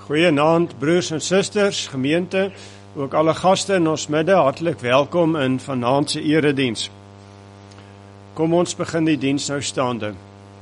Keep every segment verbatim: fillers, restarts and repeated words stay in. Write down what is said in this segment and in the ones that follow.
Goeienaand broers en susters, gemeente, ook alle gaste in ons midde, hartlik welkom in vanaand se erediens. Kom ons begin die diens nou staande.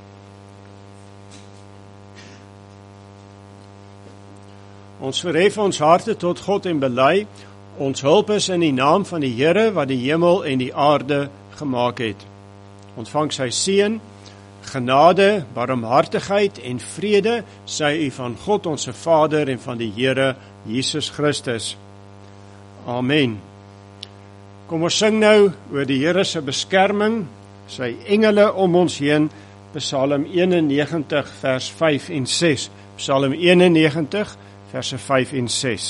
Ons verhef ons harte tot God en bely, ons hulp is in die naam van die Here wat die hemel en die aarde gemaak het. Ontvang sy seën, genade, barmhartigheid en vrede sy u van God ons Vader en van die Here Jesus Christus. Amen. Kom ons sing nou oor die Here se beskerming, sy engele om ons heen, Psalm eenennegentig vers vyf en ses. Psalm eenennegentig verse vyf en ses.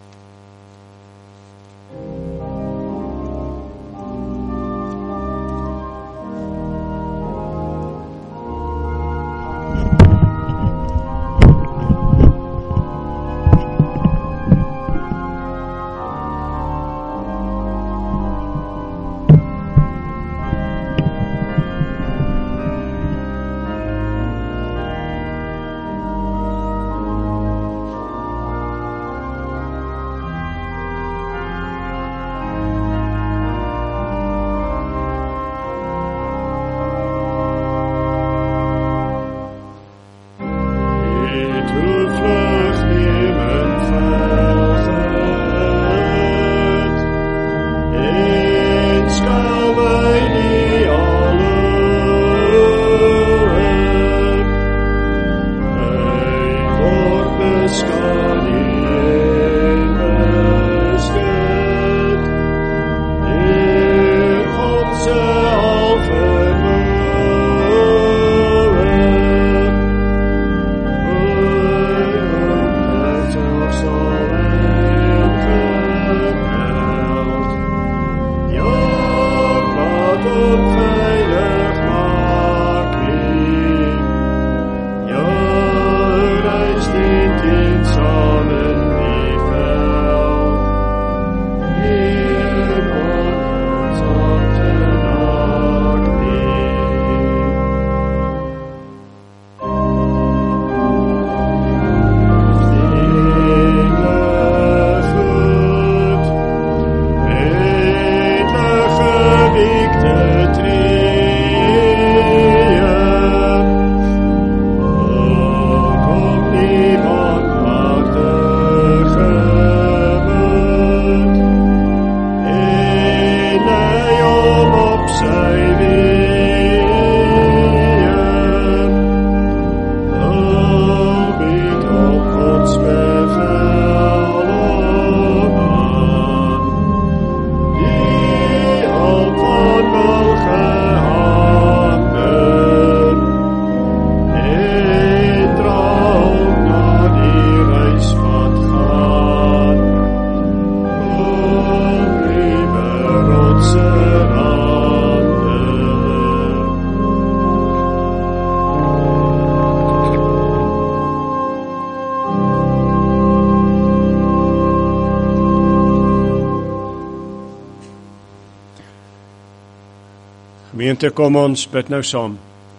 Gemeente, kom ons bid nou saam.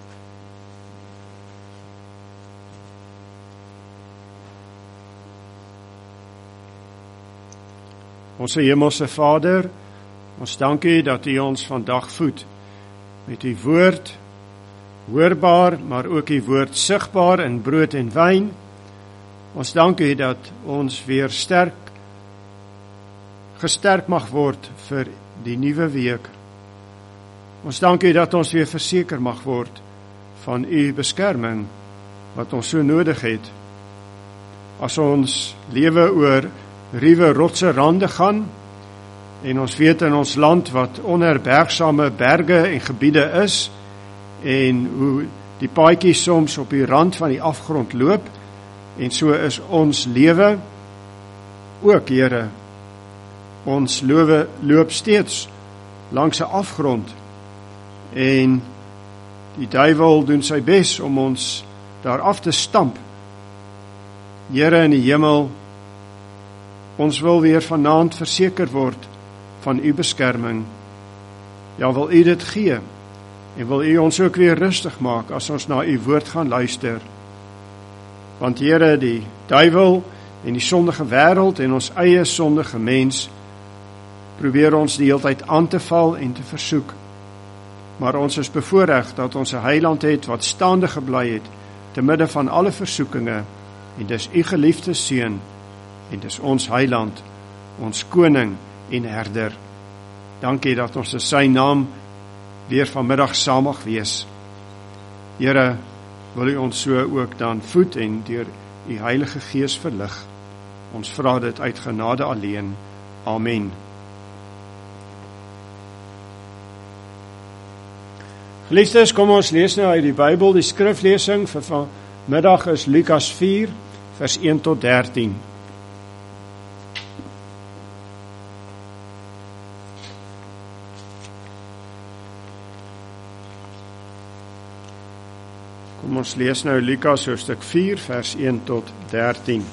Onse hemelse Vader, ons dank U dat U ons vandag voed met U woord, hoorbaar, maar ook U woord sigbaar in brood en wyn. Ons dank U dat ons weer sterk, gesterk mag word vir die nuwe week. Ons dank U dat ons weer verseker mag word van U beskerming, wat ons so nodig het. As ons lewe oor ruwe rotse rande gaan, en ons weet in ons land wat onherbergsame berge en gebiede is, en hoe die paadjies soms op die rand van die afgrond loop, en so is ons lewe ook, Here. Ons lewe loop steeds langs 'n afgrond, en die duiwel doen sy bes om ons daar af te stamp. Here in die hemel, ons wil weer vanaand verseker word van U beskerming. Ja, wil U dit gee, en wil U ons ook weer rustig maak as ons na U woord gaan luister. Want Here, die duiwel en die sondige wêreld en ons eie sondige mens probeer ons die hele tyd aan te val en te versoek. Maar ons is bevoorreg dat ons 'n Heiland het wat staande gebly het te midde van alle versoekinge, en dis u geliefde seun, en dis ons Heiland, ons koning en herder. Dankie dat ons in sy naam weer vanmiddag saam mag wees. Here, wil u ons so ook dan voed en deur u Heilige Gees verlig. Ons vra dit uit genade alleen. Amen. Geliefdes, kom ons lees nou uit die Bybel. Die skriflesing vir vanmiddag is Lukas vier, vers een tot dertien. Kom ons lees nou Lukas hoofstuk vier, vers een tot dertien.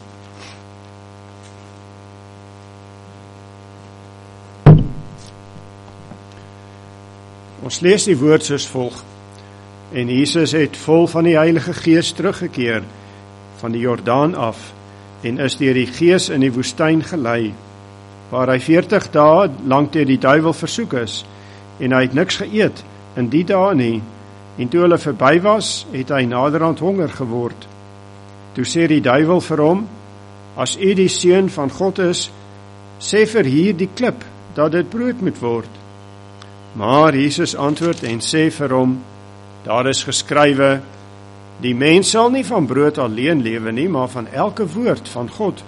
Ons lees die woord soos volg. En Jesus het vol van die Heilige Gees teruggekeer van die Jordaan af en is deur die Gees in die woestyn gelei, waar hy veertig dae lank deur die duiwel versoek is, en hy het niks geëet in die dae nie. En toe hulle verby was, het hy naderhand honger geword. Toe sê die duiwel vir hom, as u die seun van God is, sê vir hier die klip, dat dit brood moet word. Maar Jesus antwoord en sê vir hom, daar is geskrywe, die mens sal nie van brood alleen lewe nie, maar van elke woord van God.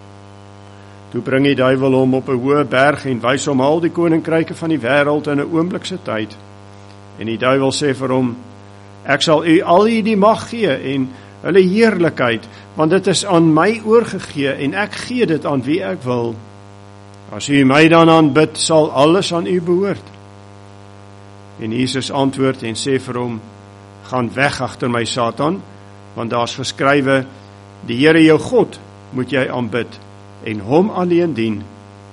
Toe bring die duiwel hom op 'n hoë berg en wys hom al die koninkryke van die wêreld in 'n oomblikse tyd. En die duiwel sê vir hom, ek sal u al hierdie mag gee en hulle heerlikheid, want dit is aan my oorgegee en ek gee dit aan wie ek wil. As u my dan aanbid, sal alles aan u behoort. En Jesus antwoord en sê vir hom, gaan weg agter my Satan, want daar's geskrywe, die Here jou God moet jy aanbid en hom alleen dien.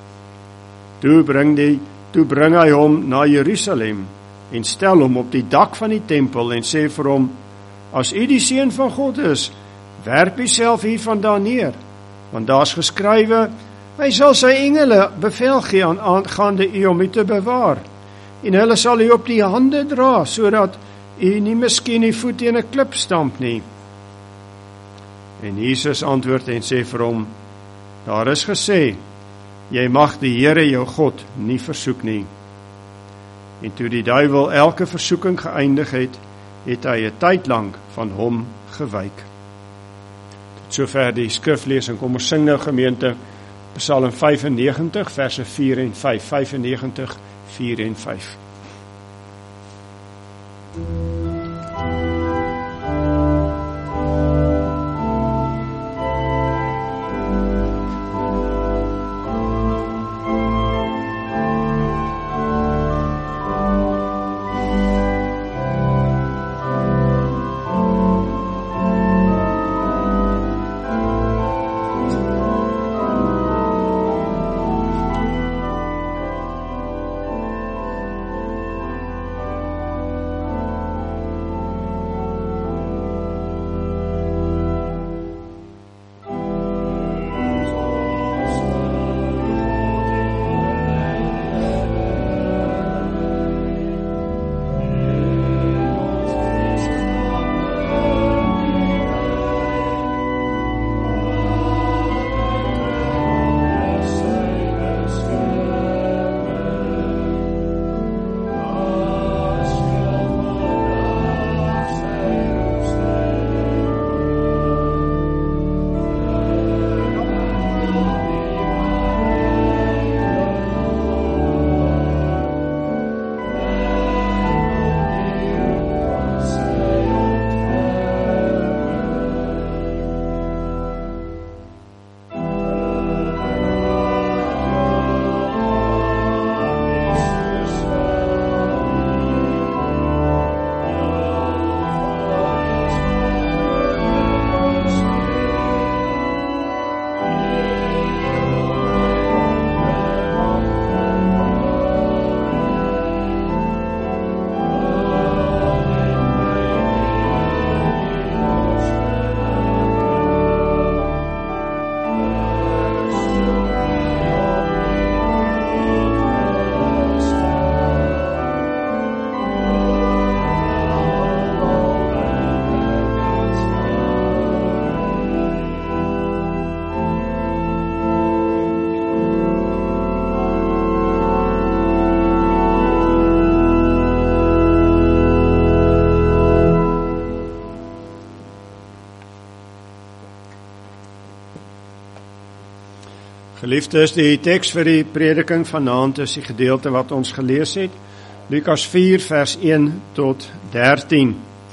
Toe bring, die, toe bring hy hom na Jerusalem en stel hom op die dak van die tempel en sê vir hom, as u die seun van God is, werp u self hiervandaan neer, want daar's geskrywe, hy sal sy engele bevel gee aan aangaande u om u te bewaar, en hulle sal u op die hande dra, sodat u nie miskien die voet teen 'n klip stamp nie. En Jesus antwoord en sê vir hom, daar is gesê, jy mag die Here jou God nie versoek nie. En toe die duiwel elke versoeking geëindig het, het hy 'n tyd lank van hom gewyk. Tot sover die skriflesing. Kom ons sing nou gemeente Psalm vyfennegentig verse vier en vyf. vyfennegentig, vier en vyf. Geliefdes, die teks vir die prediking vanaand is die gedeelte wat ons gelees het, Lukas vier vers een tot dertien.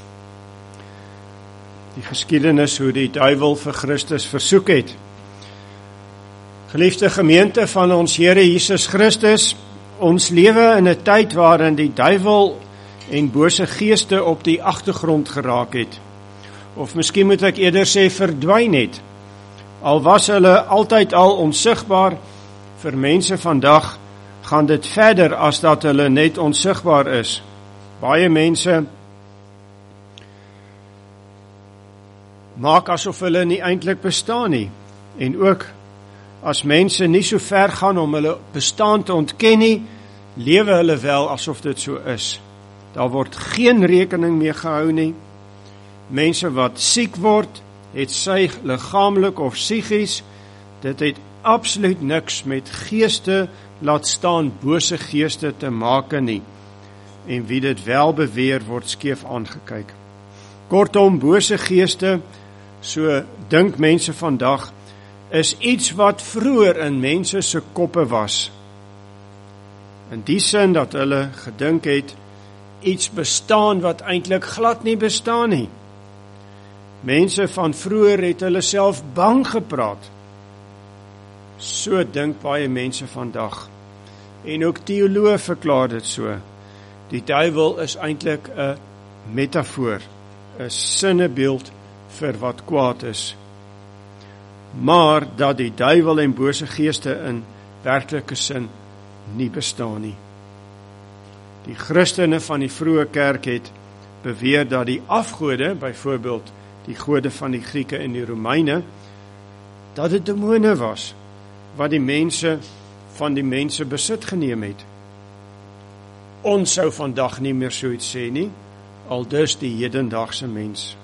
Die geskiedenis hoe die duiwel vir Christus versoek het. Geliefde gemeente van ons Here Jesus Christus, ons lewe in 'n tyd waarin die duiwel en bose geeste op die agtergrond geraak het. Of miskien moet ek eerder sê verdwyn het. Al was hulle altyd al onsigbaar, vir mense vandag gaan dit verder as dat hulle net onsigbaar is. Baie mense maak asof hulle nie eintlik bestaan nie. En ook as mense nie so ver gaan om hulle bestaan te ontken nie, lewe hulle wel asof dit so is. Daar word geen rekening mee gehou nie. Mense wat siek word, het sy liggaamlik of psigies, dit het absoluut niks met geeste, laat staan bose geeste te maak nie. En wie dit wel beweer, word skeef aangekyk. Kortom, bose geeste, so dink mense vandag, is iets wat vroeër in mense se koppe was. In die sin dat hulle gedink het, iets bestaan wat eintlik glad nie bestaan nie. Mense van vroeër het hulle self bang gepraat. So dink baie mense vandag. En ook teoloë verklaar dit so. Die duiwel is eintlik 'n metafoor, 'n sinnebeeld vir wat kwaad is. Maar dat die duiwel en bose geeste in werklike sin nie bestaan nie. Die Christene van die vroeë kerk het beweer dat die afgode, byvoorbeeld die gode van die Grieke en die Romeine, dat dit demone was, wat die mense van die mense besit geneem het. Ons sou vandag nie meer so iets sê nie, aldus die hedendaagse mens.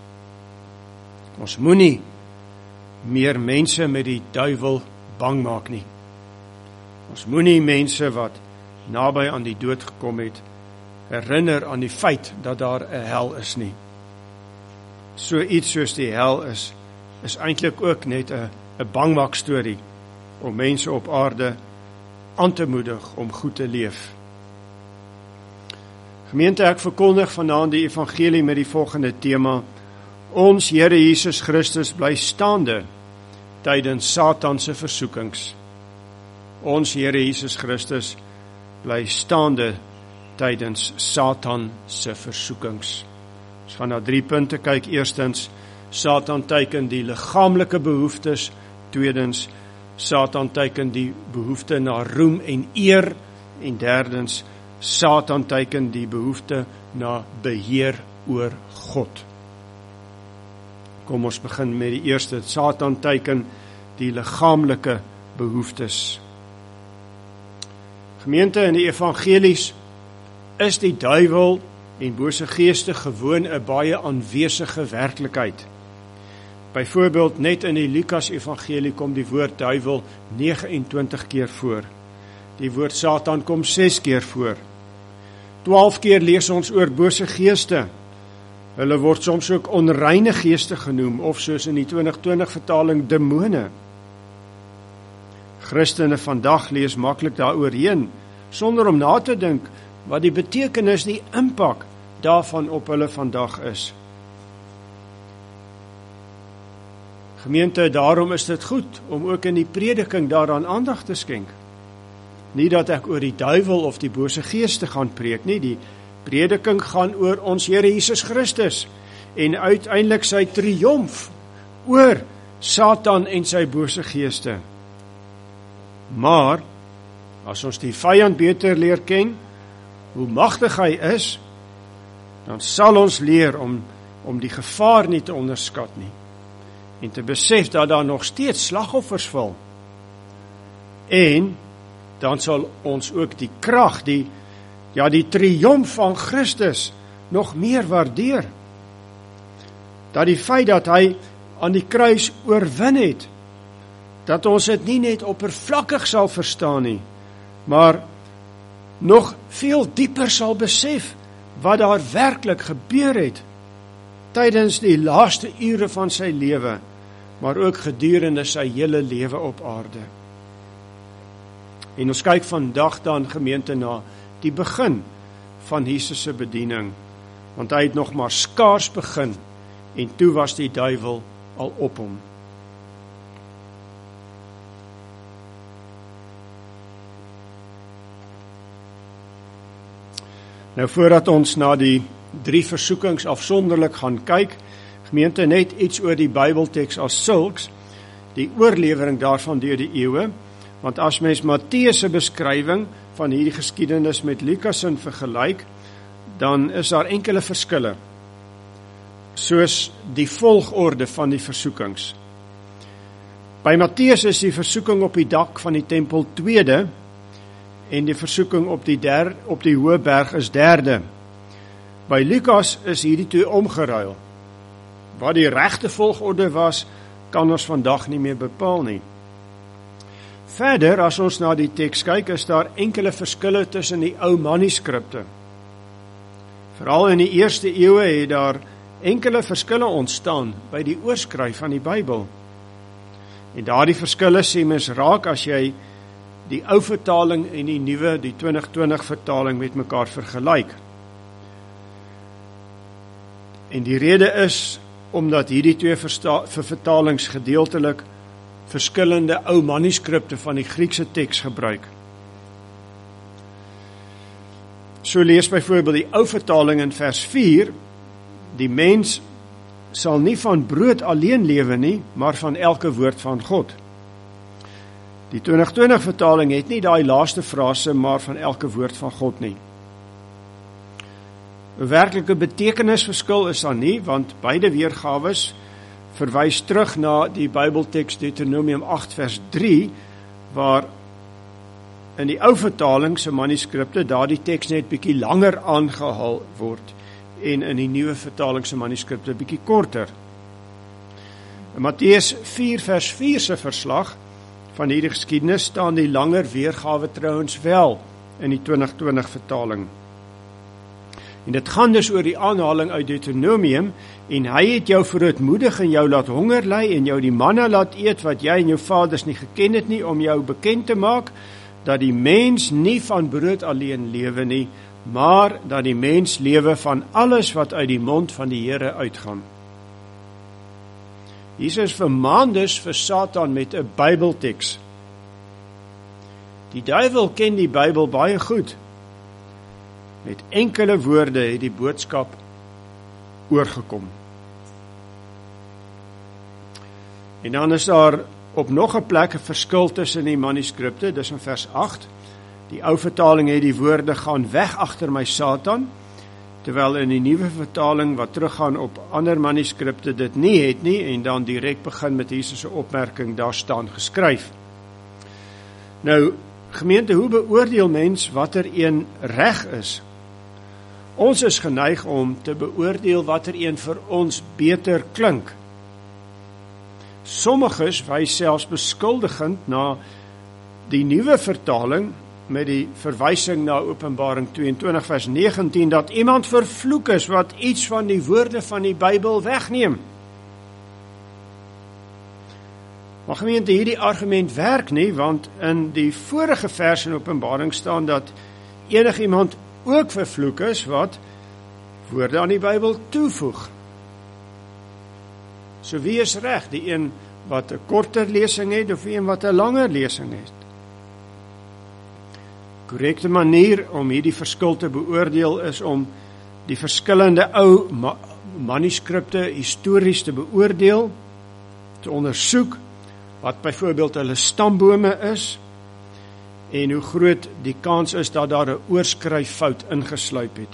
Ons moenie meer mense met die duiwel bang maak nie. Ons moenie mense wat naby aan die dood gekom het, herinner aan die feit dat daar 'n hel is nie. So iets soos die hel is, is eintlik ook net 'n 'n bangmaak storie om mense op aarde aan te moedig om goed te leef. Gemeente, ek verkondig vanaand die evangelie met die volgende tema: Ons Here Jesus Christus bly staande tydens Satan se versoekings. Ons Here Jesus Christus bly staande tydens Satan se versoekings. Ons gaan na drie punte kyk. Eerstens, Satan teiken die liggaamlike behoeftes. Tweedens, Satan teiken die behoefte na roem en eer. En derdens, Satan teiken die behoefte na beheer oor God. Kom ons begin met die eerste. Satan teiken die liggaamlike behoeftes. Gemeente, in die evangelies is die duiwel en bose geeste gewoon 'n baie aanwesige werklikheid. Byvoorbeeld net in die Lukas evangelie kom die woord duiwel negenentwintig keer voor. Die woord Satan kom ses keer voor. twaalf keer lees ons oor bose geeste. Hulle word soms ook onreine geeste genoem, of soos in die twintig twintig vertaling, demone. Christene vandag lees maklik daaroorheen, sonder om na te dink wat die betekenis, die impak daarvan op hulle vandag is. Gemeente, daarom is dit goed om ook in die prediking daaraan aandag te skenk. Nie dat ek oor die duiwel of die bose geeste gaan preek nie, die prediking gaan oor ons Here Jesus Christus en uiteindelik sy triomf oor Satan en sy bose geeste. Maar as ons die vyand beter leer ken, hoe magtig hy is, dan sal ons leer om om die gevaar nie te onderskat nie en te besef dat daar nog steeds slagoffers val. En dan sal ons ook die krag, die ja die triomf van Christus nog meer waardeer. Dat die feit dat hy aan die kruis oorwin het, dat ons dit nie net oppervlakkig sal verstaan nie, maar nog veel dieper sal besef wat daar werklik gebeur het tydens die laaste ure van sy lewe, maar ook gedurende sy hele lewe op aarde. En ons kyk vandag dan gemeente na die begin van Jesus se bediening, want hy het nog maar skaars begin en toe was die duiwel al op hom. Nou voordat ons na die drie versoekings afsonderlik gaan kyk, gemeente net iets oor die Bybelteks as sulks, die oorlewering daarvan deur die eeue, want as mens Matteus se beskrywing van hierdie geskiedenis met Lukas se vergelyk, dan is daar enkele verskille, soos die volgorde van die versoekings. By Matteus is die versoeking op die dak van die tempel tweede, en die versoeking op die, der, op die hoë berg is derde. By Lukas is hierdie twee omgeruil. Wat die regte volgorde was, kan ons vandag nie meer bepaal nie. Verder, as ons na die teks kyk, is daar enkele verskille tussen die ou manuskripte. Veral in die eerste eeue het daar enkele verskille ontstaan by die oorskryf van die Bybel. En daardie verskille sien mens raak as jy die ou vertaling en die nuwe, die twintig twintig vertaling met mekaar vergelyk. En die rede is, omdat hierdie twee versta- vir vertalings gedeeltelik verskillende ou manuskripte van die Griekse teks gebruik. So lees byvoorbeeld die ou vertaling in vers vier, die mens sal nie van brood alleen lewe nie, maar van elke woord van God. Die twintig twintig vertaling het nie daai laaste frase, maar van elke woord van God nie. 'n Werklike betekenisverskil is daar nie, want beide weergawes verwys terug na die Bybelteks Deuteronomium agt vers drie, waar in die ou vertaling se manuskripte daardie teks net bietjie langer aangehaal word en in die nuwe vertaling se manuskripte bietjie korter. In Matteus vier vers vier se verslag van hierdie geskiedenis staan die langer weergawe trouens wel in die twintig twintig vertaling. En dit gaan dus oor die aanhaling uit Deuteronomium, en hy het jou verootmoedig en jou laat honger ly en jou die manna laat eet wat jy en jou vaders nie geken het nie, om jou bekend te maak dat die mens nie van brood alleen lewe nie, maar dat die mens lewe van alles wat uit die mond van die Here uitgaan. Jesus vermaan dus vir Satan met 'n Bybelteks. Die duiwel ken die Bybel baie goed. Met enkele woorde het die boodskap oorgekom. En dan is daar op nog 'n plek 'n verskil tussen die manuskripte, dis in vers agt. Die ou vertaling het die woorde gaan weg agter my Satan, terwyl in die nuwe vertaling wat teruggaan op ander manuskripte dit nie het nie, en dan direk begin met Jesus se opmerking, daar staan geskryf. Nou, gemeente, hoe beoordeel mens watter een reg is? Ons is geneig om te beoordeel watter een vir ons beter klink. Sommiges wys selfs beskuldigend na die nuwe vertaling met die verwysing na Openbaring tweeëntwintig vers negentien, dat iemand vervloek is wat iets van die woorde van die Bybel wegneem. Maar gemeente, hierdie argument werk nie, want in die vorige vers in Openbaring staan dat enigiemand ook vervloek is wat woorde aan die Bybel toevoeg. So wie is reg, die een wat 'n korter lesing het of die een wat 'n langer lesing het? Korrekte manier om hierdie verskil te beoordeel is om die verskillende ou ma- manuskripte histories te beoordeel, te ondersoek wat byvoorbeeld hulle stambome is en hoe groot die kans is dat daar 'n oorskryffout ingesluip het.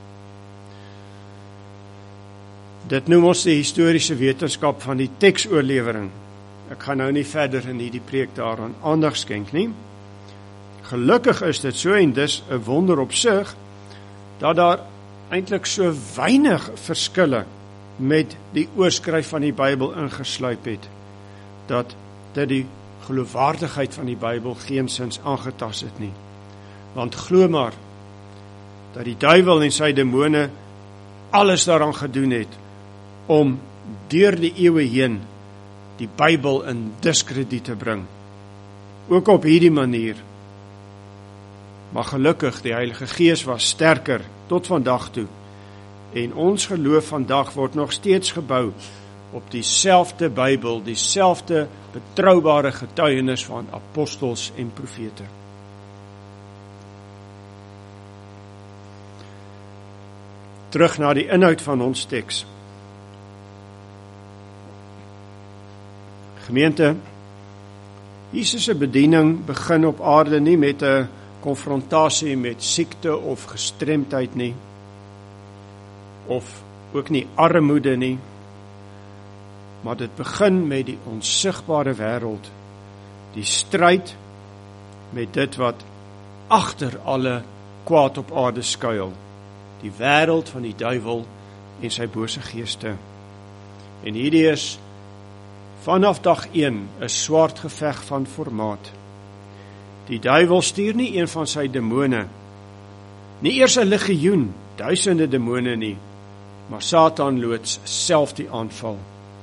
Dit noem ons die historiese wetenskap van die teksoorlewering. Ek gaan nou nie verder in hierdie preek daaraan aandag skenk nie. Gelukkig is dit so, en dis 'n wonder op sig, dat daar eintlik so weinig verskille met die oorskryf van die Bybel ingesluip het, dat dit die geloofwaardigheid van die Bybel geensins aangetas het nie. Want glo maar, dat die duiwel en sy demone alles daaraan gedoen het, om deur die eeue heen die Bybel in diskrediet te bring. Ook op hierdie manier Maar gelukkig, die Heilige Gees was sterker tot vandag toe. En ons geloof vandag word nog steeds gebou op dieselfde Bybel, dieselfde betroubare getuienis van apostels en profete. Terug na die inhoud van ons teks. Gemeente, Jesus se bediening begin op aarde nie met 'n konfrontasie met siekte of gestremdheid nie, of ook nie armoede nie, maar dit begin met die onsigbare wêreld, die stryd met dit wat agter alle kwaad op aarde skuil, die wêreld van die duiwel en sy bose geeste. En hierdie is vanaf dag een 'n swart geveg van formaat. Die duiwel stuur nie een van sy demone, nie eers 'n legioen, duisende demone nie, maar Satan loods self die aanval.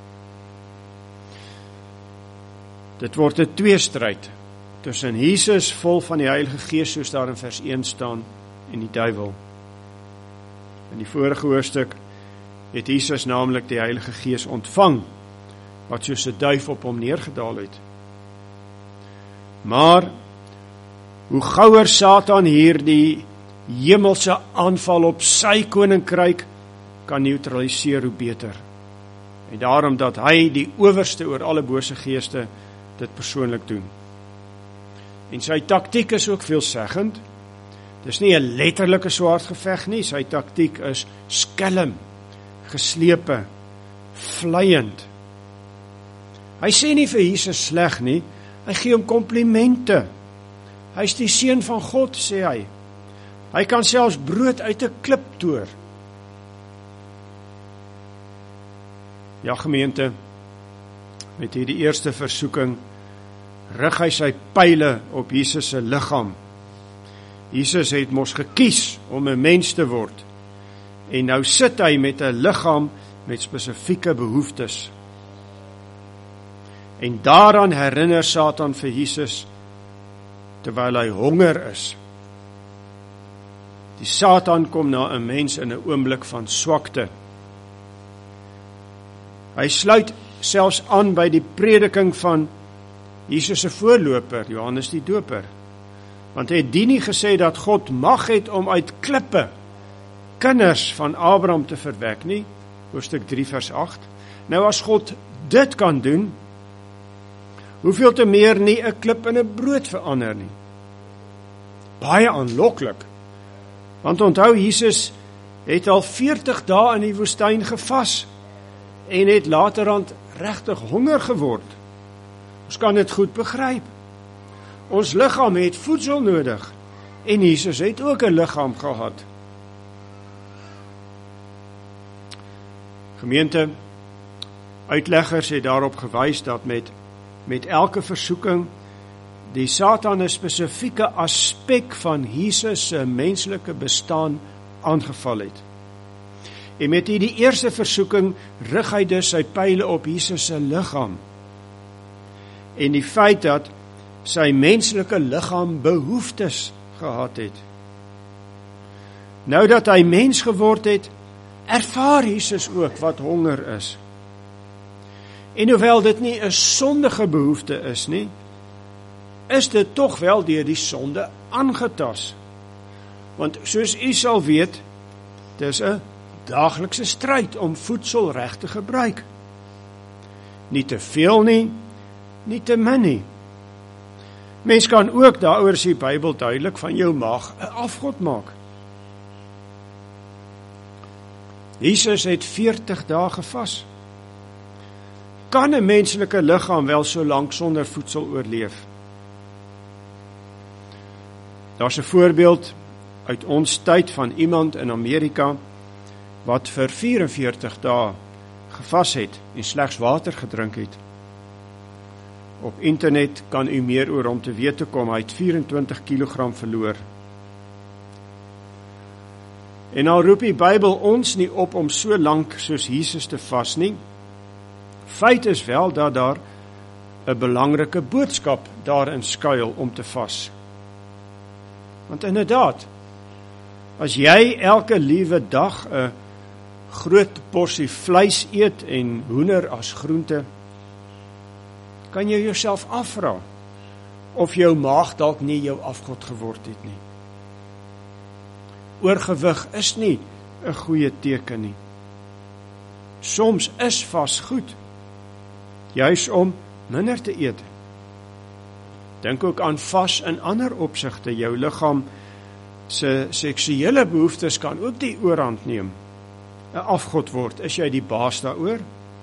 Dit word 'n tweestryd tussen Jesus vol van die Heilige Gees, soos daar in vers een staan, en die duiwel. In die vorige hoofstuk het Jesus naamlik die Heilige Gees ontvang, wat soos 'n duif op hom neergedaal het. Maar hoe gouer Satan hier die hemelse aanval op sy koninkryk kan neutraliseer, hoe beter. En daarom dat hy die owerste oor alle bose geeste dit persoonlik doen. En sy taktiek is ook veelzeggend. Dis nie 'n letterlike swaard geveg nie, sy taktiek is skelm, geslepe, vleiend. Hy sê nie vir Jesus sleg nie, hy gee hom komplimente. Hy is die seun van God, sê hy. Hy kan selfs brood uit 'n klip toor. Ja, gemeente, met hierdie eerste versoeking rig hy sy pyle op Jesus se liggaam. Jesus het mos gekies om 'n mens te word, en nou sit hy met 'n liggaam met spesifieke behoeftes. En daaraan herinner Satan vir Jesus, terwyl hy honger is. Die Satan kom na 'n mens in 'n oomblik van swakte. Hy sluit selfs aan by die prediking van Jesus se voorloper, Johannes die Doper. Want hy het die nie gesê dat God mag het om uit klippe kinders van Abraham te verwek nie, hoofstuk drie vers agt. Nou as God dit kan doen, hoeveel te meer nie 'n klip in 'n brood verander nie. Baie aanloklik. Want onthou, Jesus het al veertig dae in die woestyn gevas en het laterand regtig honger geword. Ons kan dit goed begryp. Ons liggaam het voedsel nodig en Jesus het ook 'n liggaam gehad. Gemeente, uitleggers het daarop gewys dat met met elke versoeking die Satan 'n spesifieke aspek van Jesus se menslike bestaan aangeval het. En met hierdie eerste versoeking rig hy dus sy pyle op Jesus se liggaam. En die feit dat sy menslike liggaam behoeftes gehad het. Nou dat hy mens geword het, ervaar Jesus ook wat honger is. En hoewel dit nie 'n sondige behoefte is nie, is dit tog wel deur die sonde aangetas. Want soos u sal weet, dis 'n daaglikse stryd om voedsel reg te gebruik. Nie te veel nie, nie te min nie. Mens kan ook, daaroor is die Bybel duidelik, van jou maag 'n afgod maak. Jesus het veertig dae gevas. Kan 'n menslike liggaam wel so lank sonder voedsel oorleef? Daar's 'n voorbeeld uit ons tyd van iemand in Amerika wat vir vyf en veertig dae gevas het en slegs water gedrink het. Op internet kan u meer oor hom te wete kom. Hy het vyf-en-twintig kilogram verloor. En al roep die Bybel ons nie op om so lank soos Jesus te vas nie. Feit is wel dat daar 'n belangrike boodskap daarin skuil om te vas. Want inderdaad, as jy elke liewe dag 'n groot porsie vleis eet en hoender as groente, kan jy jouself afvra of jou maag dalk nie jou afgod geword het nie. Oorgewig is nie 'n goeie teken nie. Soms is vas goed, juis om minder te eet. Dink ook aan vas in ander opsigte. Jou liggaam se seksuele behoeftes kan ook die oorhand neem. 'n Afgod word, is jy die baas daaroor?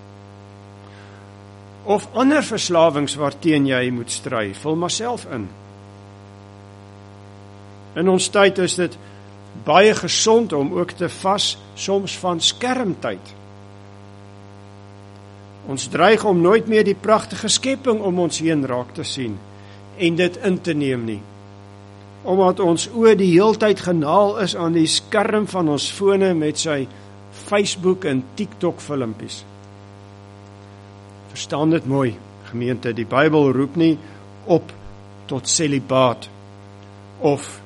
Of ander verslawings waarteen jy moet stry, vul maar self in. In ons tyd is dit baie gesond om ook te vas, soms van skermtyd. Ons dreig om nooit meer die pragtige skepping om ons heen raak te sien en dit in te neem nie, omdat ons oë die heeltyd genaal is aan die skerm van ons fone met sy Facebook en TikTok filmpies. Verstaan dit mooi, gemeente, die Bybel roep nie op tot celibaat of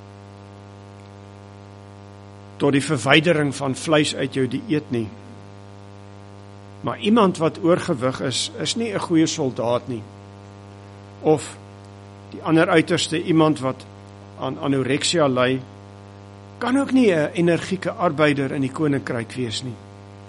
tot die verwydering van vleis uit jou dieet nie. Maar iemand wat oorgewig is, is nie 'n goeie soldaat nie. Of die ander uiterste, iemand wat aan anorexia ly, kan ook nie 'n energieke arbeider in die koninkryk wees nie.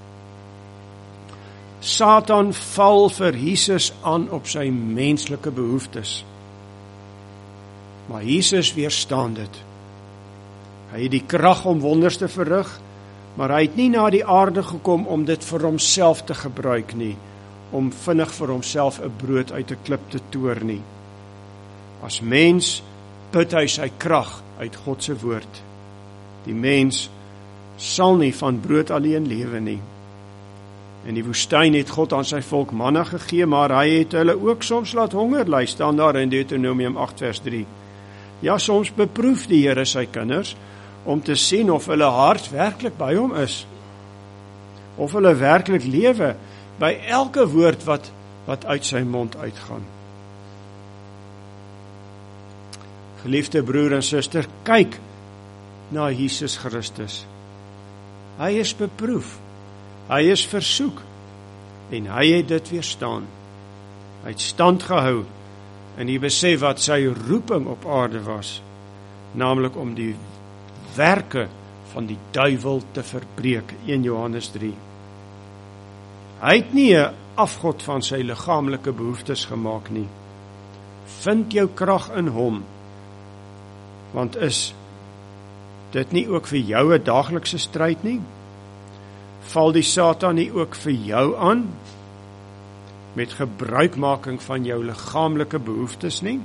Satan val vir Jesus aan op sy menslike behoeftes. Maar Jesus weerstaan dit. Hy het die krag om wonders te verrig, maar hy het nie na die aarde gekom om dit vir homself te gebruik nie, om vinnig vir homself 'n brood uit 'n klip te toor nie. As mens put hy sy krag uit God se woord. Die mens sal nie van brood alleen lewe nie. In die woestyn het God aan sy volk manna gegee, maar hy het hulle ook soms laat honger ly, staan daar in Deuteronomium agt vers drie. Ja, soms beproef die Here sy kinders om te sien of hulle hart werklik by hom is, of hulle werklik lewe by elke woord wat, wat uit sy mond uitgaan. Geliefde broer en suster, kyk na Jesus Christus. Hy is beproef, hy is versoek, en hy het dit weerstaan. Hy het stand gehou, en hy besef wat sy roeping op aarde was, naamlik om die werke van die duiwel te verbreek, een Johannes drie. Hy het nie 'n afgod van sy liggaamlike behoeftes gemaak nie. Vind jou krag in hom, want is dit nie ook vir jou 'n daaglikse stryd nie? Val die Satan nie ook vir jou aan, met gebruikmaking van jou liggaamlike behoeftes nie?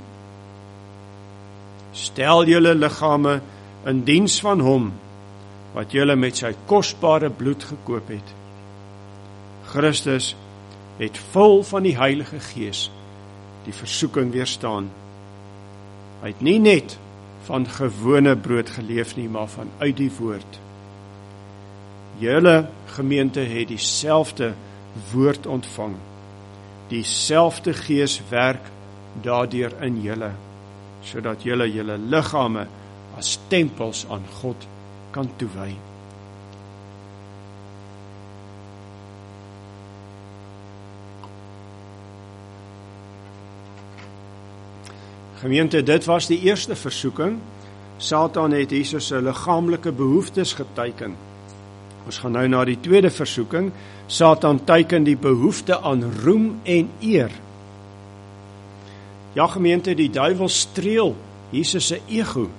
Stel julle liggame in diens van hom, wat julle met sy kosbare bloed gekoop het. Christus het vol van die Heilige Gees die versoeking weerstaan. Hy het nie net van gewone brood geleef nie, maar van uit die woord. Julle gemeente het dieselfde woord ontvang. Dieselfde Gees werk daardeur in julle, sodat julle julle liggame as tempels aan God kan toewy. Gemeente, dit was die eerste versoeking. Satan het Jesus se liggaamlike behoeftes geteiken. Ons gaan nou na die tweede versoeking. Satan teiken die behoefte aan roem en eer. Ja, gemeente, die duiwel streel Jesus se ego.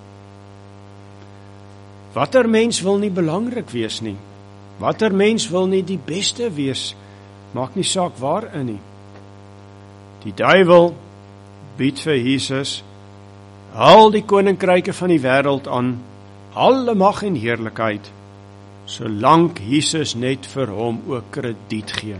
Watter mens wil nie belangrik wees nie? Watter mens wil nie die beste wees? Maak nie saak waarin nie. Die duiwel bied vir Jesus al die koninkryke van die wêreld aan, alle mag en heerlikheid, solank Jesus net vir hom ook krediet gee.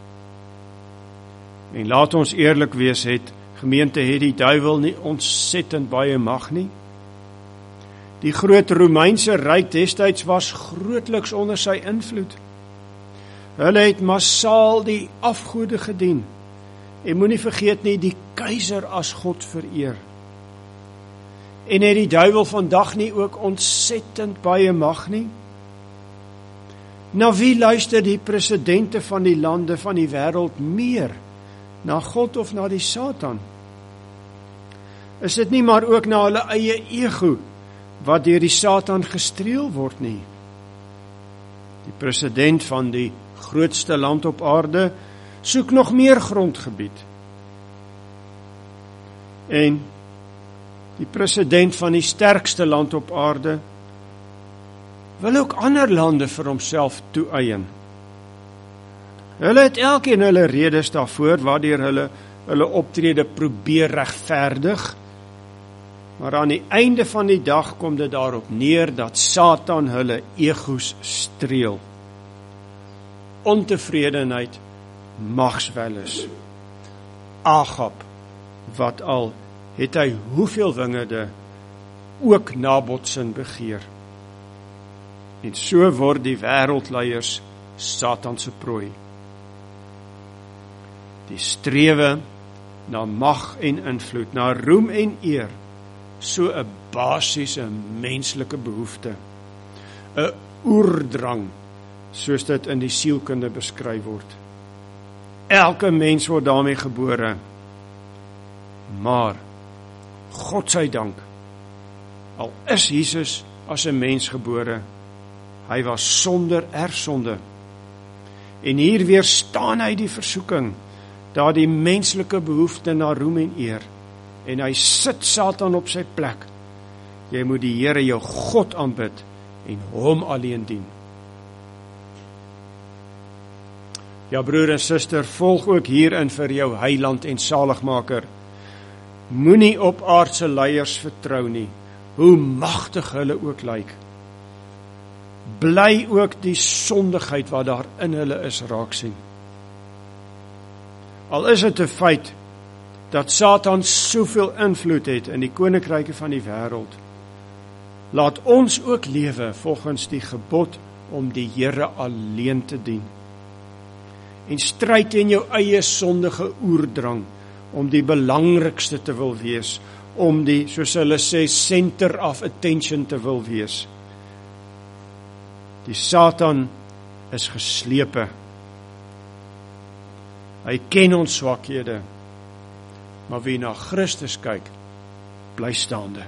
En laat ons eerlik wees, het gemeente, het die duiwel nie ontsettend baie mag nie. Die groot Romeinse ryk destyds was grootliks onder sy invloed. Hulle het massaal die afgode gedien. En moenie vergeet nie, die keiser as God vereer. En het die duiwel vandag nie ook ontsettend baie mag nie? Na wie luister die presidente van die lande van die wêreld meer? Na God of na die Satan? Is dit nie maar ook na hulle eie ego wat deur die Satan gestreel word nie? Die president van die grootste land op aarde soek nog meer grondgebied. En die president van die sterkste land op aarde wil ook ander lande vir homself toeëien. Hulle het elkeen hulle redes daarvoor waardeur hulle hulle optrede probeer regverdig, maar aan die einde van die dag kom dit daarop neer dat Satan hulle egos streel. Ontevredenheid, magswellus. Agab, wat al het hy hoeveel wingerde ook nabotsing begeer. En so word die wêreldleiers Satan se prooi. Die strewe na mag en invloed, na roem en eer, so 'n basiese menslike behoefte, 'n oerdrang, soos dit in die sielkunde beskryf word. Elke mens word daarmee gebore, maar God sy dank, al is Jesus as 'n mens gebore, hy was sonder erfsonde. En hier weerstaan hy die versoeking, daar die menslike behoefte na roem en eer, en hy sit Satan op sy plek. Jy moet die Here jou God aanbid en hom alleen dien. Ja, broer en suster, volg ook hierin vir jou heiland en saligmaker. Moenie op aardse leiers vertrou nie, hoe magtig hulle ook lyk. Bly ook die sondigheid wat daar in hulle is raak sien. Al is dit 'n feit dat Satan soveel invloed het in die koninkryke van die wêreld, laat ons ook lewe volgens die gebod om die Here alleen te dien. En stryd in jou eie sondige oerdrang om die belangrikste te wil wees, om die, soos hulle sê, center of attention te wil wees. Die Satan is geslepe. Hy ken ons swakhede, maar wie na Christus kyk, bly staande.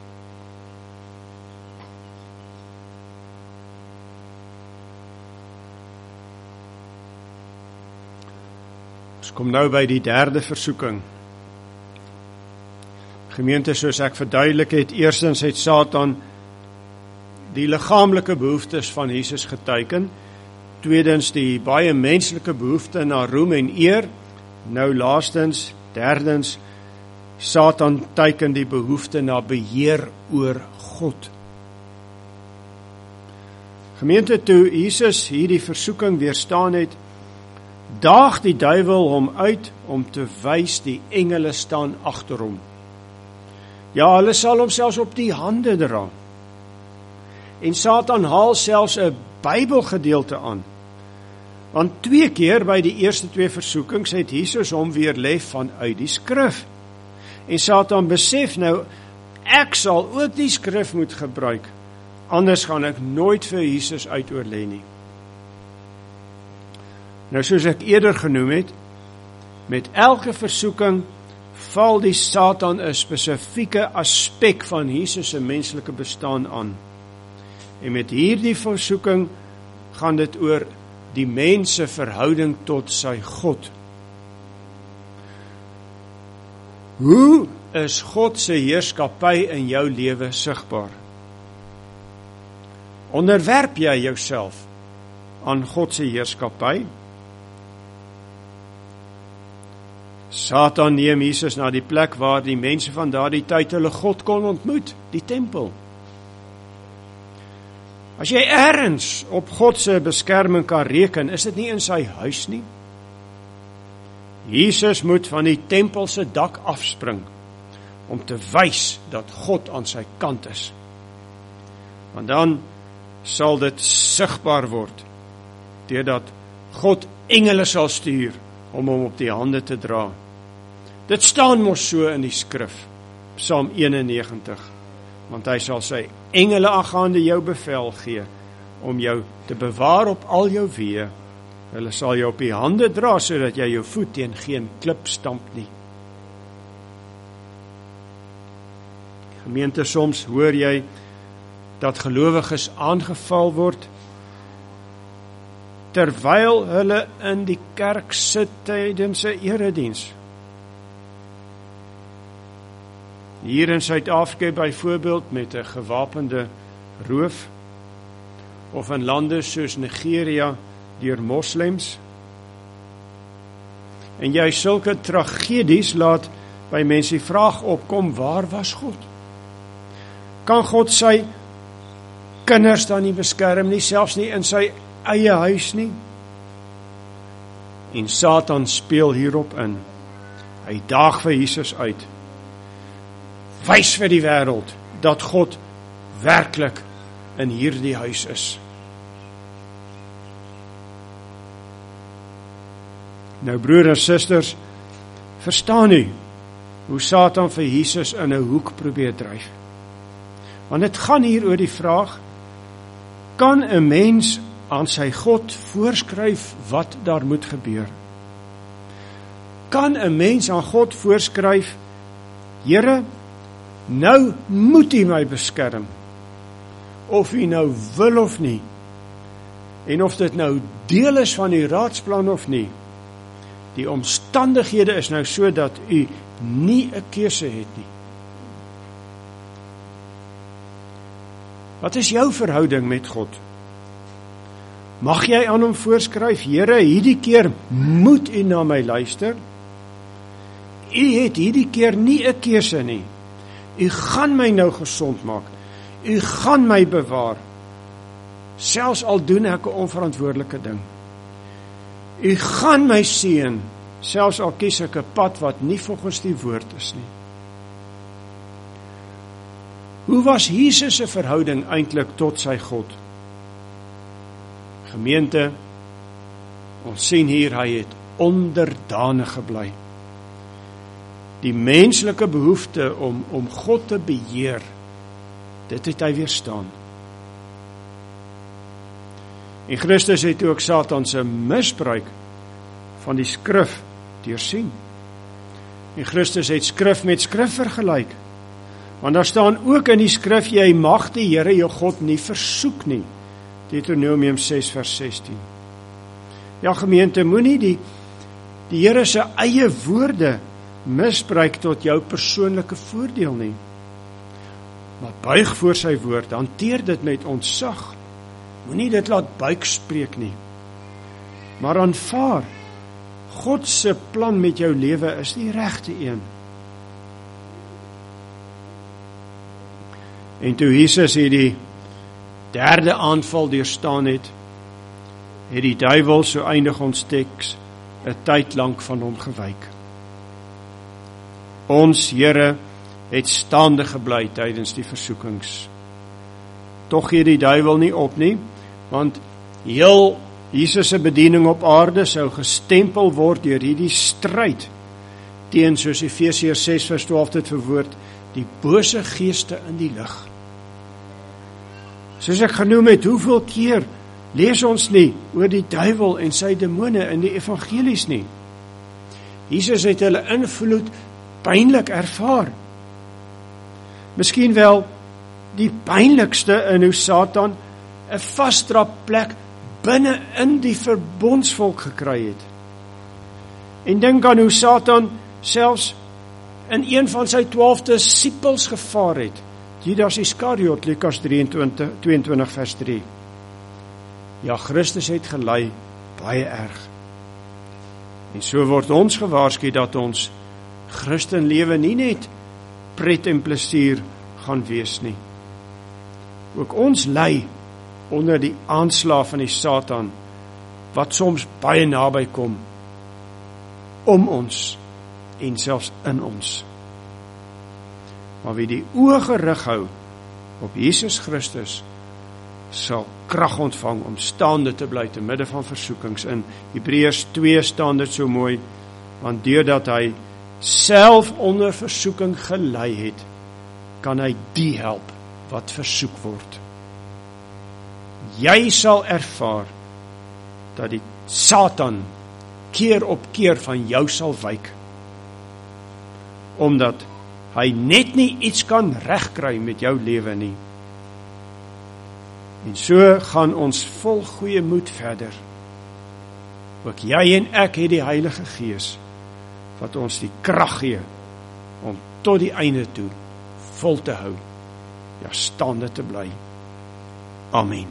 Ons kom nou by die derde versoeking. Gemeente, soos ek verduidelik het, eerstens het Satan die liggaamlike behoeftes van Jesus geteiken, tweedens die baie menslike behoefte na roem en eer, nou laastens, derdens, Satan teiken die behoefte na beheer oor God. Gemeente, toe Jesus hierdie versoeking weerstaan het, daag die duiwel hom uit om te wys die engele staan agter hom. Ja, hulle sal hom selfs op die hande dra. En Satan haal selfs 'n Bybelgedeelte aan. Want twee keer by die eerste twee versoekings het Jesus hom weerlê vanuit die skrif. En Satan besef nou, ek sal ook die skrif moet gebruik, anders gaan ek nooit vir Jesus uitoorlê nie. Nou, soos ek eerder genoem het, met elke versoeking val die Satan 'n spesifieke aspek van Jesus se menslike bestaan aan. En met hierdie versoeking gaan dit oor die mens se verhouding tot sy God. Hoe is God se heerskappy in jou lewe sigbaar? Onderwerp jy jouself aan God se heerskappy? Satan neem Jesus na die plek waar die mense van daardie tyd hulle God kon ontmoet, die tempel. As jy ergens op God se beskerming kan reken, is dit nie in sy huis nie. Jesus moet van die tempel se dak afspring om te wys dat God aan sy kant is. Want dan sal dit sigbaar word deurdat God engele sal stuur om hom op die hande te dra. Dit staan mos so in die skrif, Psalm eenennegentig. want hy sal sy engele aangaande jou bevel gee, om jou te bewaar op al jou weë. Hulle sal jou op die hande dra, sodat jy jou voet teen geen klip stamp nie. Gemeente, soms hoor jy dat gelowiges aangeval word, terwyl hulle in die kerk sit tydens 'n erediens. Hier in Suid-Afrika byvoorbeeld met 'n gewapende roof, of in lande soos Nigeria deur moslems. En jy sulke tragedies laat by mense die vraag opkom, waar was God? Kan God sy kinders dan nie beskerm nie, selfs nie in sy eie huis nie? En Satan speel hierop in. Hy daag vir Jesus uit. Wys vir die wêreld dat God werklik in hierdie huis is. Nou broer en susters, verstaan u hoe Satan vir Jesus in 'n hoek probeer dryf? Want dit gaan hier oor die vraag, kan 'n mens aan sy God voorskryf wat daar moet gebeur? Kan 'n mens aan God voorskryf, Here, nou moet U my beskerm, of U nou wil of nie, en of dit nou deel is van U raadsplan of nie, die omstandighede is nou so dat U nie 'n keuse het nie. Wat is jou verhouding met God? Mag jy aan hom voorskryf, Here, hierdie keer moet U na my luister? U het hierdie keer nie 'n keuse nie. U gaan my nou gesond maak. U gaan my bewaar. Selfs al doen ek 'n onverantwoordelike ding. U gaan my seën, selfs al kies ek 'n pad wat nie volgens die woord is nie. Hoe was Jesus se verhouding eintlik tot sy God? Gemeente, ons sien hier, hy het onderdanig gebly. Die menslike behoefte om, om God te beheer, dit het hy weerstaan. En Christus het ook Satan se misbruik van die skrif deursien. En Christus het skrif met skrif vergelyk. Want daar staan ook in die skrif, jy mag die Here jou God nie versoek nie. Deuteronomium ses vers sestien. Ja, gemeente, moenie die, die Here se eie woorde misbruik tot jou persoonlike voordeel nie. Maar buig voor sy woord, hanteer dit met ontzag. Moenie dit laat buik spreek nie. Maar aanvaar, God se plan met jou lewe is die regte een. En toe Jesus hierdie derde aanval deurstaan het, het die duiwel, so eindig ons teks, 'n tyd lank van hom gewyk. Ons Here het staande gebly tydens die versoekings. Tog gee die duiwel nie op nie, want heel Jesus se bediening op aarde sou gestempel word deur hierdie stryd teen, soos Efesiërs ses vers twaalf dit verwoord, die bose geeste in die lig. Soos ek genoem het, hoeveel keer lees ons nie oor die duiwel en sy demone in die evangelies nie? Jesus het hulle invloed pynlik ervaar. Miskien wel die pynlikste in hoe Satan 'n vasdrapplek binne in die verbondsvolk gekry het. En dink aan hoe Satan selfs in een van sy twaalf disippels gevaar het, Judas Iskariot, Lukas drieëntwintig, tweeëntwintig vers drie. Ja, Christus het gelei baie erg. En so word ons gewaarsku dat ons Christenlewe nie net pret en plesier gaan wees nie. Ook ons ly onder die aanslag van die Satan, wat soms baie naby kom, om ons en selfs in ons. Maar wie die oë gerig hou op Jesus Christus, sal krag ontvang om staande te bly te midde van versoekings. In Hebreërs twee staan dit so mooi, want deurdat hy self onder versoeking gelei het, kan hy die help wat versoek word. Jy sal ervaar dat die Satan keer op keer van jou sal wyk, omdat hy net nie iets kan regkry met jou lewe nie. En so gaan ons vol goeie moed verder. Ook jy en ek het die Heilige Gees, wat ons die krag gee, om tot die einde toe vol te hou, ja staande te bly. Amen.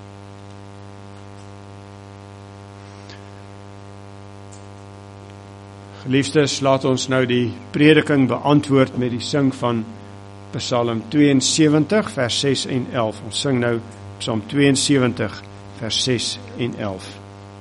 Geliefdes, laat ons nou die prediking beantwoord met die sing van Psalm tweeënsewentig, vers ses en elf. Ons sing nou Psalm tweeënsewentig, vers ses en elf.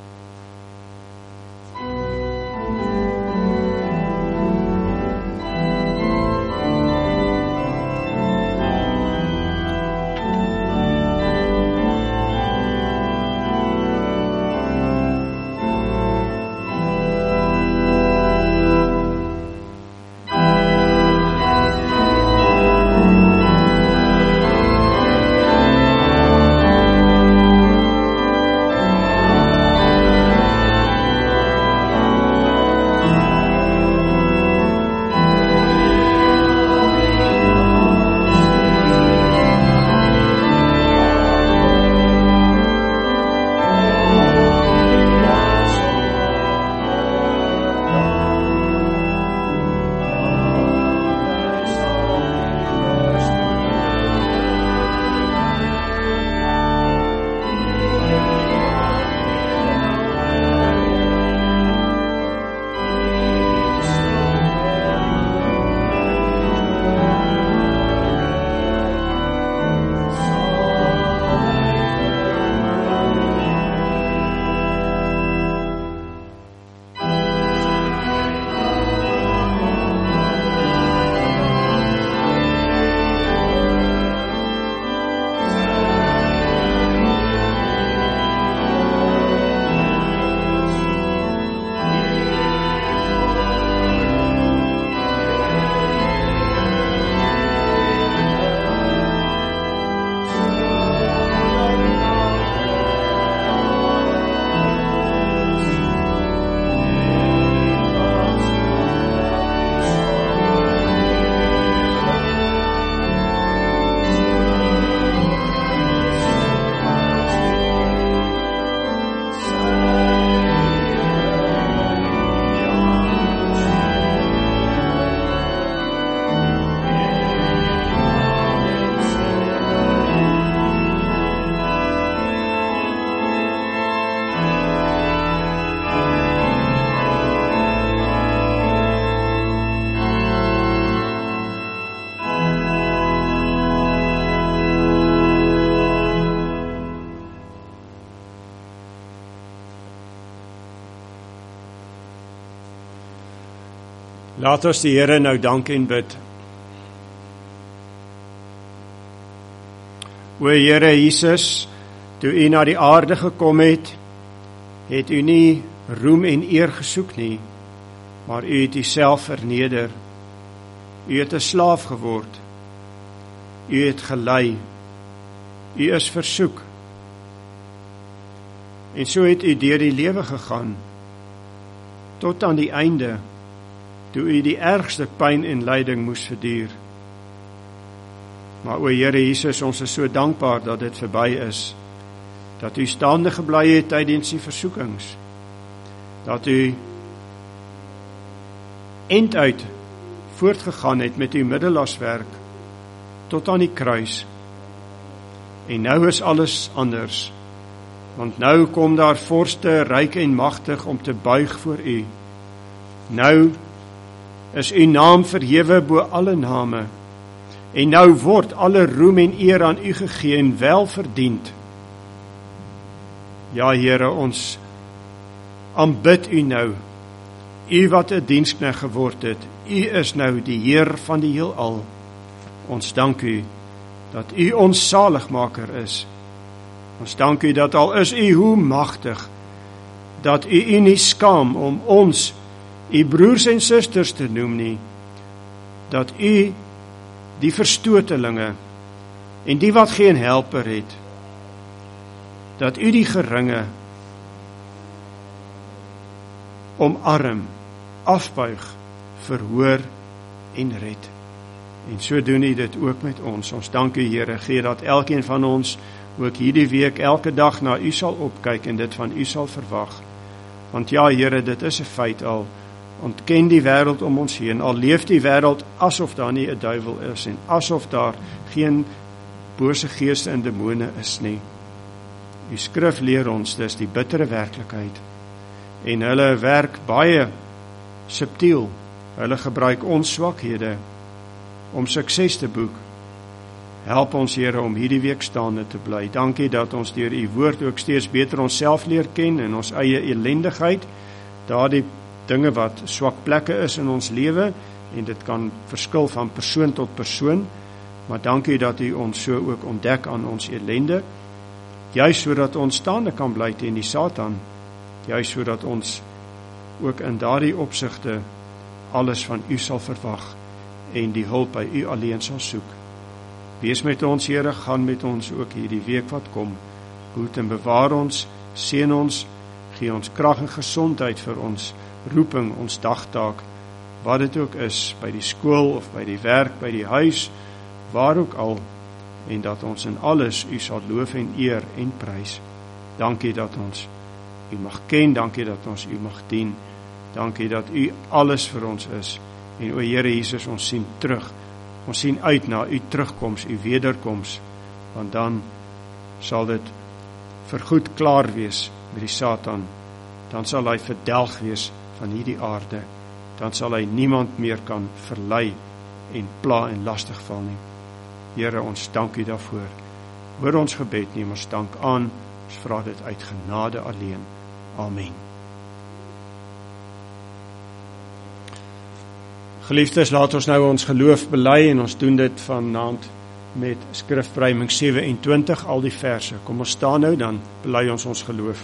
Laat ons die Here nou dank en bid. O Here Jesus, toe U na die aarde gekom het, het U nie roem en eer gesoek nie, maar U het Uself verneder. U het 'n slaaf geword. U het gelei. U is versoek. En so het U deur die lewe gegaan, tot aan die einde, toe U die ergste pyn en lyding moes verduur. Maar o Here Jesus, ons is so dankbaar dat dit verby is, dat U staande gebly het tydens die versoekings, dat U einduit voortgegaan het met U middelaswerk tot aan die kruis. En nou is alles anders, want nou kom daar vorste, ryk en magtig om te buig voor U. Nou is U naam verhewe bo alle name, en nou word alle roem en eer aan U gegee en wel verdiend. Ja, Here, ons aanbid U nou, U wat 'n diensknegt geword het. U is nou die Heer van die heelal. Ons dank U dat U ons saligmaker is. Ons dank U dat al is U hoe magtig, dat U U nie skaam om ons, U broers en susters te noem nie, dat U die verstotelinge en die wat geen helper het, dat u die geringe omarm, afbuig, verhoor en red. En so doen u dit ook met ons. Ons dank u, Here, gee dat elkeen van ons ook hierdie week elke dag na u sal opkyk en dit van u sal verwag. Want ja, Here, dit is 'n feit, al ontken die wêreld om ons heen, al leef die wêreld asof daar nie 'n duiwel is en asof daar geen bose geeste en demone is nie. Die skrif leer ons, dis die bittere werklikheid. En hulle werk baie subtiel. Hulle gebruik ons swakhede om sukses te boek. Help ons, Here, om hierdie week staande te bly. Dankie dat ons deur u woord ook steeds beter onsself leer ken en ons eie elendigheid, daardie dinge wat swak plekke is in ons lewe, en dit kan verskil van persoon tot persoon, maar dankie dat u ons so ook ontdek aan ons elende, juist sodat ons staande kan bly teen die Satan, juist sodat ons ook in daardie opsigte alles van u sal verwag en die hulp by u alleen sal soek. Wees met ons, Here, gaan met ons ook hierdie week wat kom. Goed en bewaar ons, seën ons, gee ons krag en gesondheid vir ons roeping, ons dagtaak, wat dit ook is, by die skool of by die werk, by die huis, waar ook al, en dat ons in alles u sal loof en eer en prys. Dankie dat ons u mag ken, dankie dat ons u mag dien, dankie dat u alles vir ons is, en o Here Jesus, ons sien terug, ons sien uit na u terugkoms, u wederkoms, want dan sal dit vergoed klaar wees met die Satan, dan sal hy verdelg wees van hierdie aarde, dan sal hy niemand meer kan verlei en pla en lastig val nie. Here, ons dank u daarvoor. Hoor ons gebed, neem ons dank aan, ons vra dit uit genade alleen. Amen. Geliefdes, laat ons nou ons geloof bely en ons doen dit vanaand met skrifpruiming sewe-en-twintig, al die verse. Kom ons staan nou, dan bely ons ons geloof.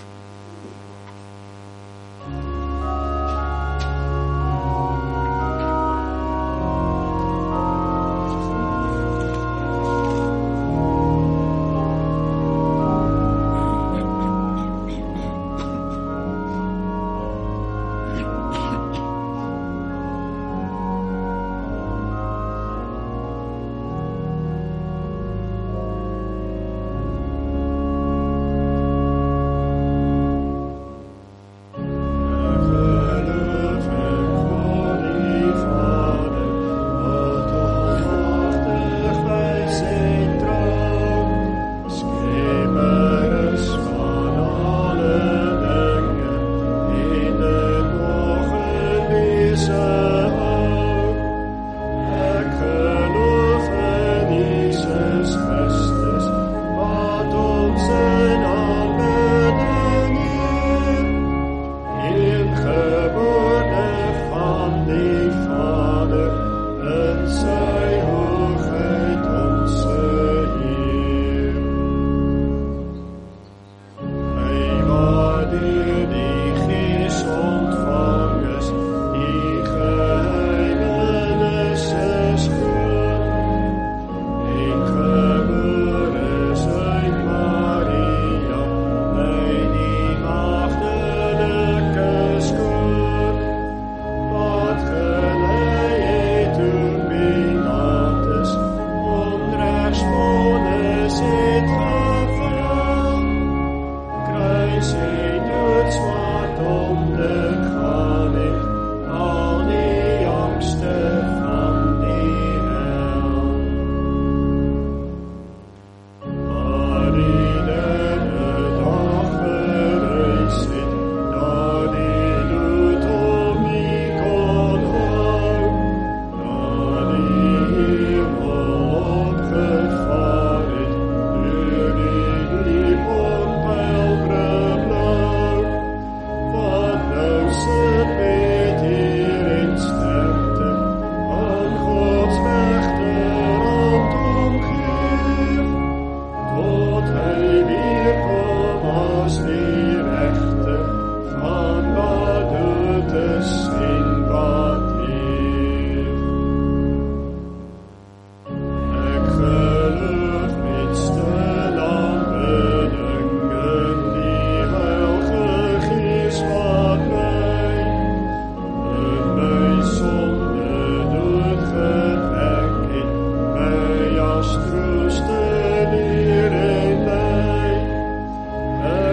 So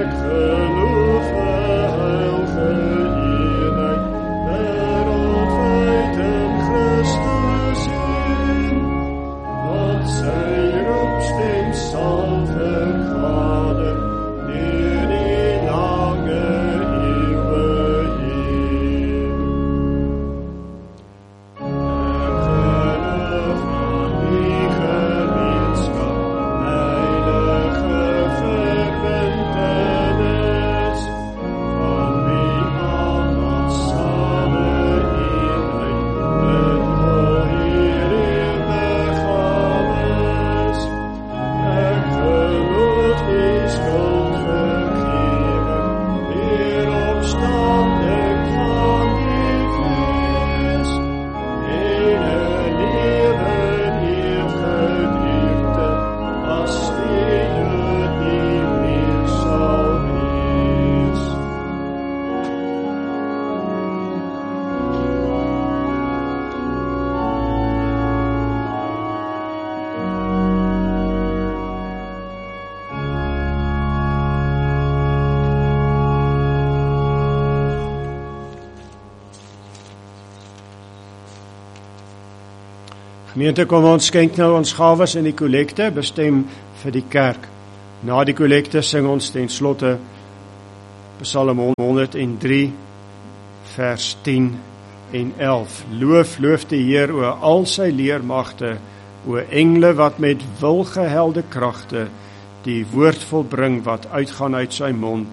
Gemeente, kom ons skenk nou ons gawes in die kollekte, bestem vir die kerk. Na die kollekte sing ons ten slotte Psalm honderd en drie, vers tien en elf. Loof, loof die Heer oor al sy leermagte, oor engle wat met wilgehelde kragte die woord volbring wat uitgaan uit sy mond.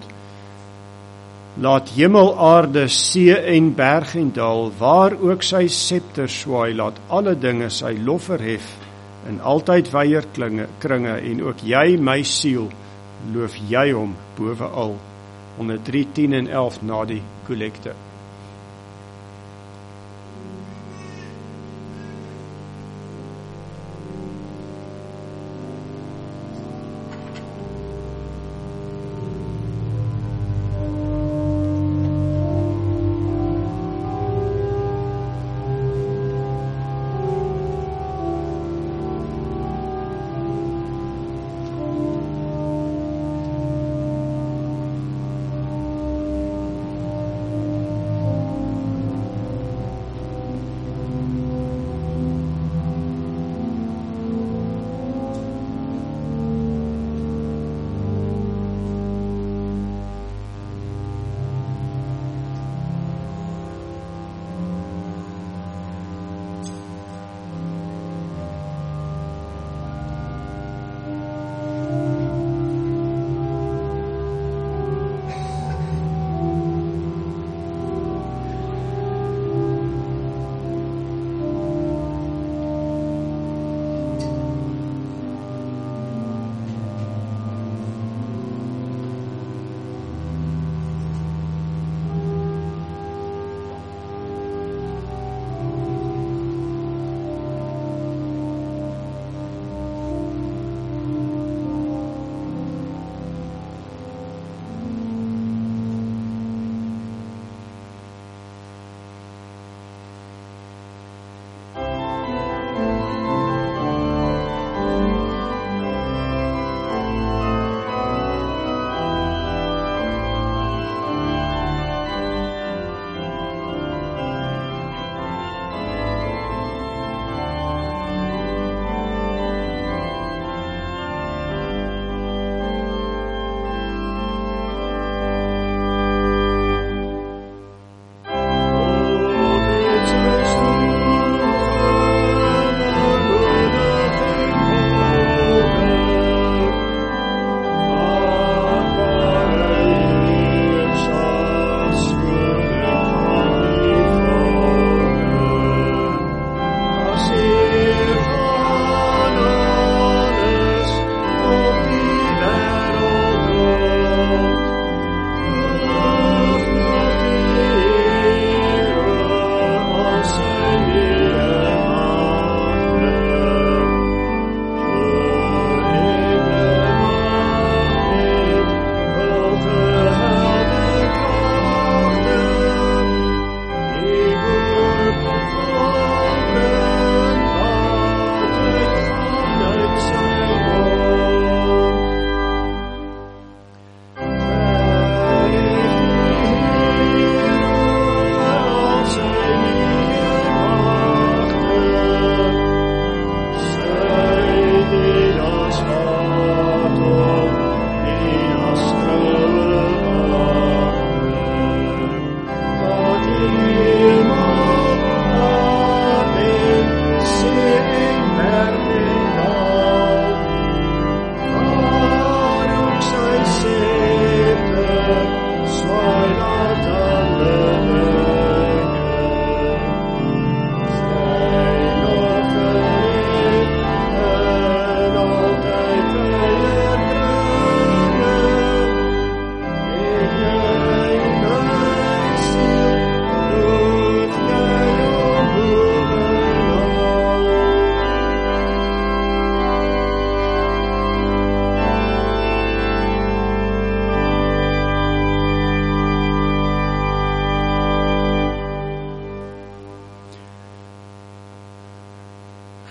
Laat hemel, aarde, see en berg en dal, waar ook sy scepter swaai, laat alle dinge sy lof verhef, in altyd weier klinge, kringe, en ook jy, my siel, loof jy hom bowe al. Onder drie, tien en elf na die kollekte.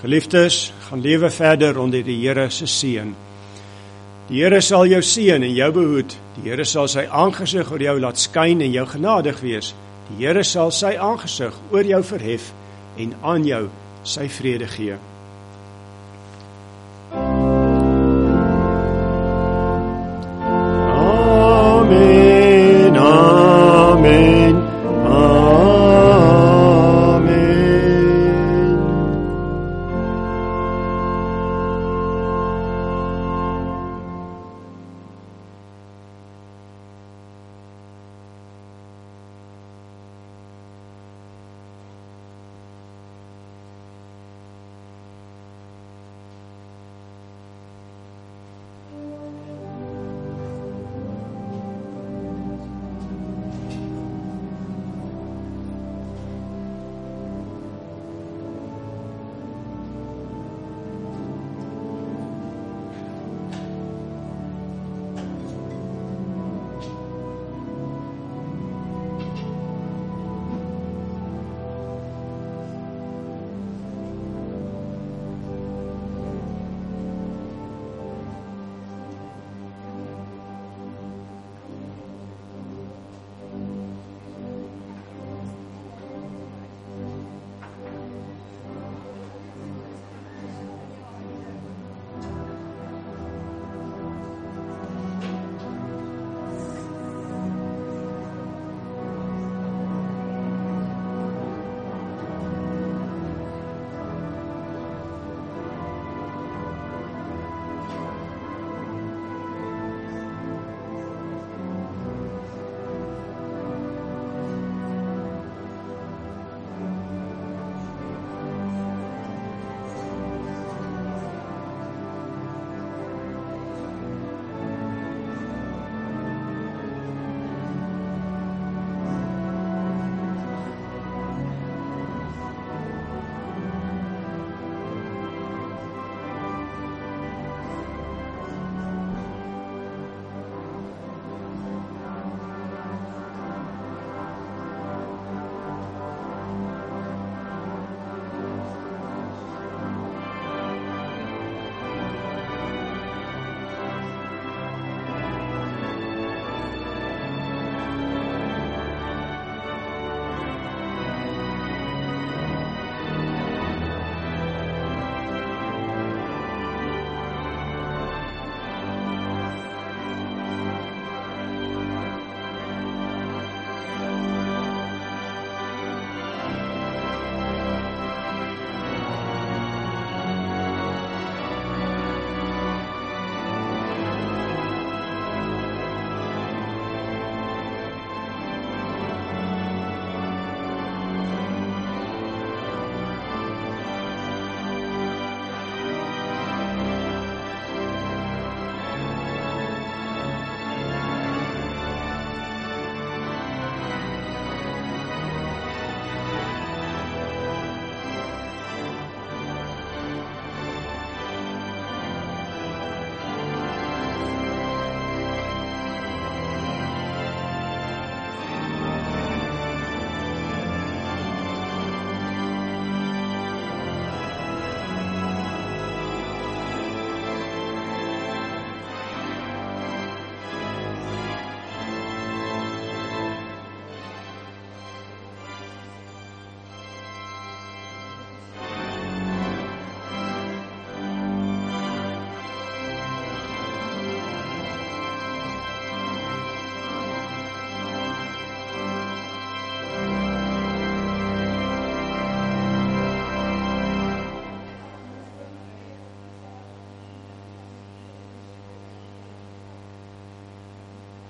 Geliefdes, gaan lewe verder onder die Here se seën. Die Here sal jou seën en jou behoed. Die Here sal sy aangesig oor jou laat skyn en jou genadig wees. Die Here sal sy aangesig oor jou verhef en aan jou sy vrede gee.